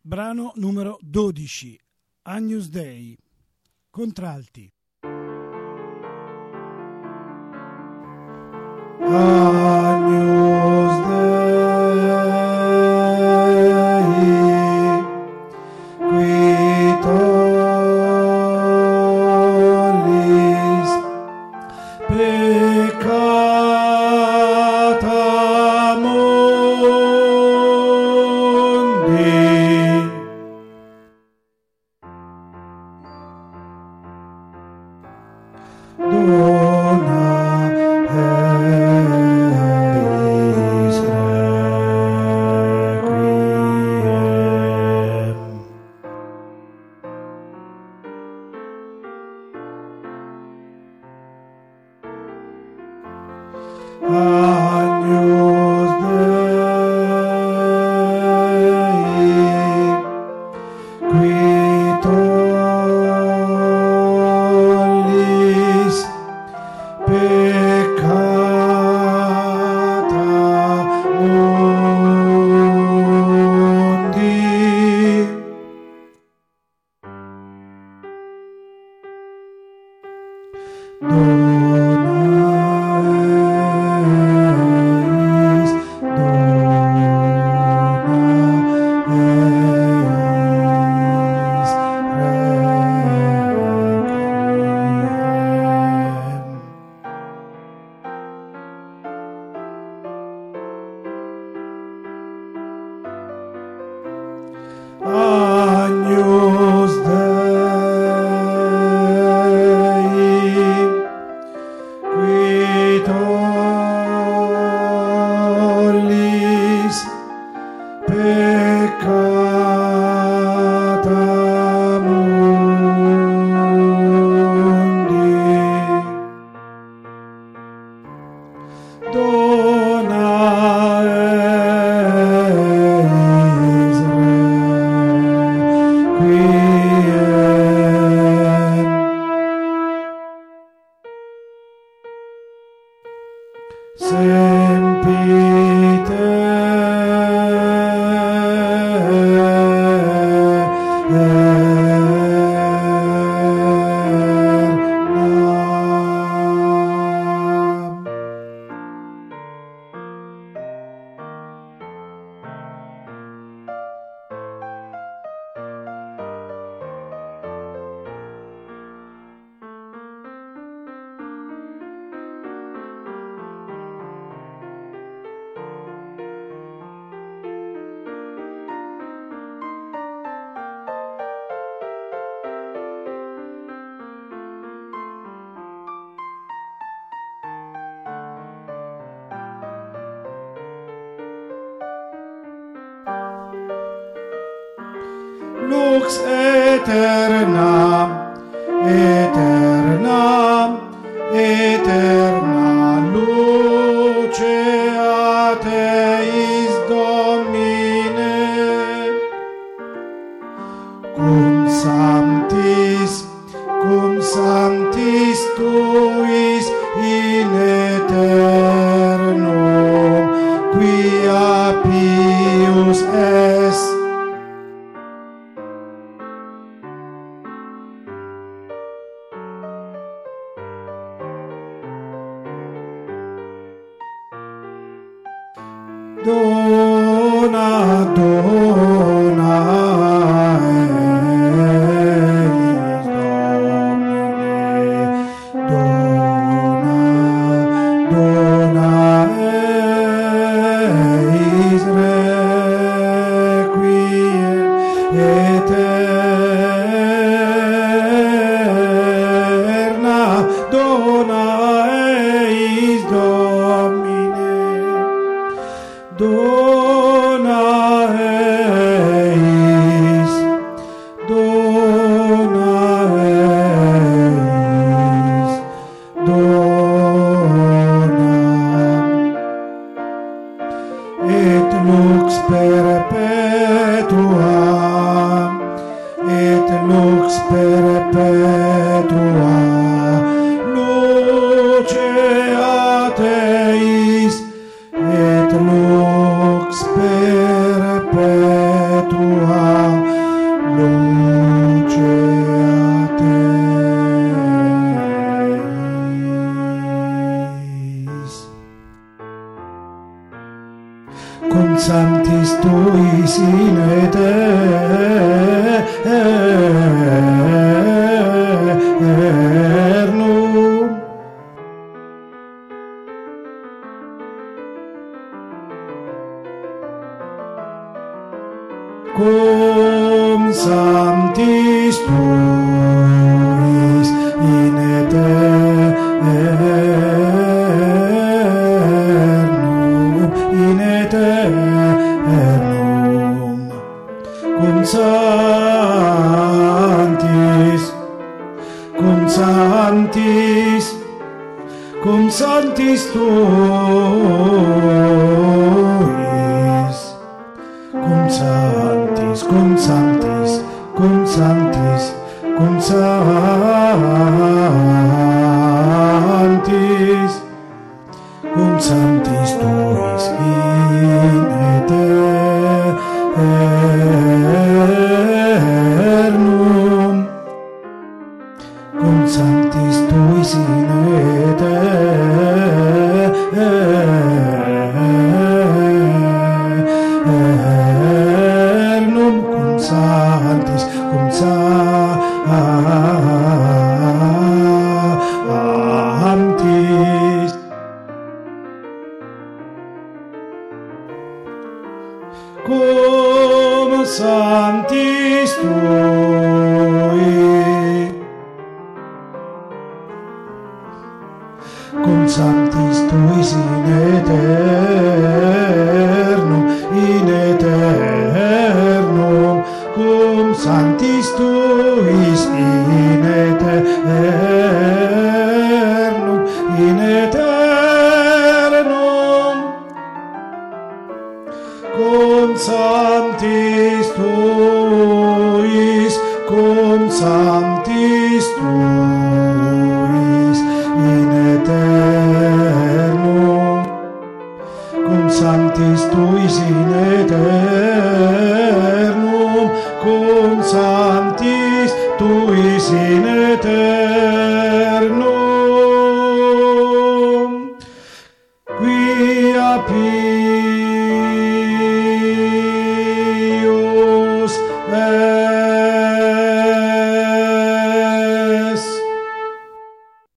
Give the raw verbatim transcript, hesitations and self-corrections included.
Brano numero dodici, Agnus Dei, contralti. Agnus Dei, qui tollis peccata mundi. Dona eis requiem. Agnus Dei, qui tollis peccata mundi. Dona eis, dona eis requiem. Agnus Dei, qui tollis peccata mundi. Dona eis requiem. Sempite aeternam. Lux aeternam, aeternam, aeterna luce a Teis Domine, cum sanctis, cum sanctis Tuis in aeternum, quia pius est. Dona, dona eis Domine, dona, dona eis requiem aeterna, dona eis Domine. Dona eternum. Cum sanctis tuis in eternum, in eternum. Cum sanctis, cum sanctis, cum sanctis tuis, cum sanctis, cum sanctis, cum sanctis, cum sanctis, cum sanctis tuis in eternum, cum sanctis tuis in eternum, cum sanctis, cum sanctis. Cum sanctis tui, cum sanctis tuis in eternum, in eternum, cum sanctis tuis in eternum, in eternum, cum sanctis tuis, cum sanctis tuis in eternum, cum sanctis tuis in eternum, cum sanctis tuis in eternum, quia